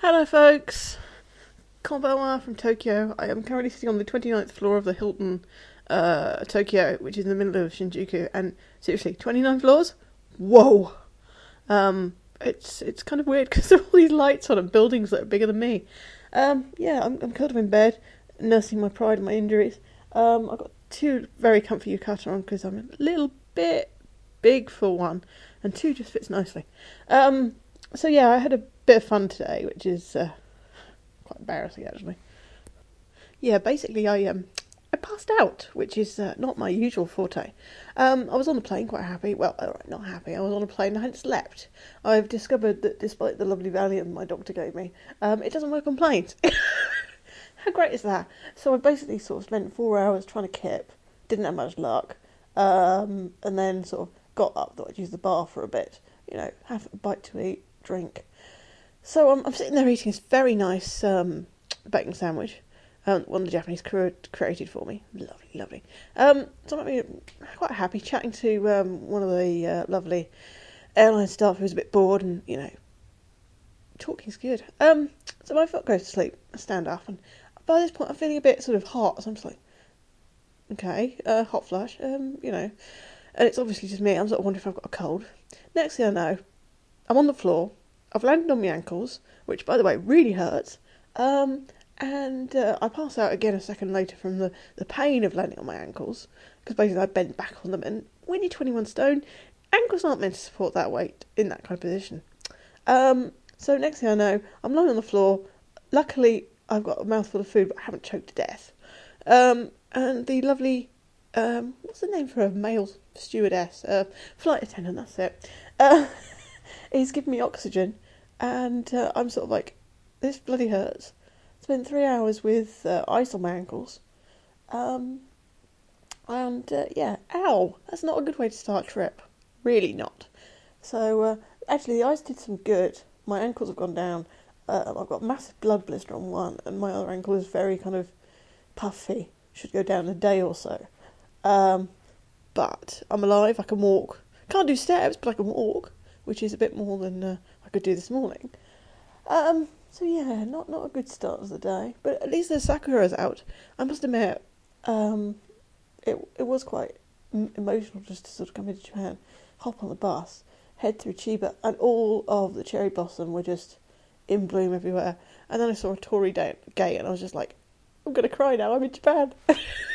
Hello folks, Konbanwa from Tokyo. I am currently sitting on the 29th floor of the Hilton Tokyo, which is in the middle of Shinjuku, and seriously, 29 floors? Whoa! It's kind of weird because there are all these lights on and buildings that are bigger than me. Yeah, I'm curled up in bed, nursing my pride and my injuries. I've got two very comfy yukata on because I'm a little bit big for one, and two just fits nicely. So yeah, I had a bit of fun today, which is quite embarrassing actually. Yeah, basically I passed out, which is not my usual forte. I was on the plane quite happy. Well, alright, not happy. I was on a plane. I hadn't slept. I've discovered that despite the lovely Valium my doctor gave me, it doesn't work on planes. How great is that? So I basically sort of spent 4 hours trying to kip. Didn't have much luck. And then sort of got up, thought I'd use the bar for a bit. You know, have a bite to eat, drink. So I'm sitting there eating this very nice bacon sandwich. One the Japanese crew had created for me. Lovely, lovely. So I'm quite happy chatting to one of the lovely airline staff who was a bit bored and, you know, talking's good. So my foot goes to sleep. I stand up and by this point I'm feeling a bit sort of hot. So I'm just like, okay, hot flush, you know. And it's obviously just me. I'm sort of wondering if I've got a cold. Next thing I know, I'm on the floor. I've landed on my ankles, which, by the way, really hurts. And I pass out again a second later from the pain of landing on my ankles, because basically I bent back on them, and when you're 21 stone, ankles aren't meant to support that weight in that kind of position. So next thing I know, I'm lying on the floor. Luckily, I've got a mouthful of food, but I haven't choked to death. And the lovely, what's the name for a male stewardess? Flight attendant, that's it. He's giving me oxygen, and I'm sort of like, this bloody hurts. Spent 3 hours with ice on my ankles. Yeah, ow, that's not a good way to start a trip. Really not. So, actually, the ice did some good. My ankles have gone down. I've got a massive blood blister on one, and my other ankle is very kind of puffy. Should go down in a day or so. But I'm alive, I can walk. Can't do steps, but I can walk, which is a bit more than I could do this morning. So yeah, not a good start of the day, but at least the Sakura's out. I must admit, it was quite emotional just to sort of come into Japan, hop on the bus, head through Chiba, and all of the cherry blossom were just in bloom everywhere. And then I saw a Torii gate, and I was just like, I'm gonna cry now. I'm in Japan.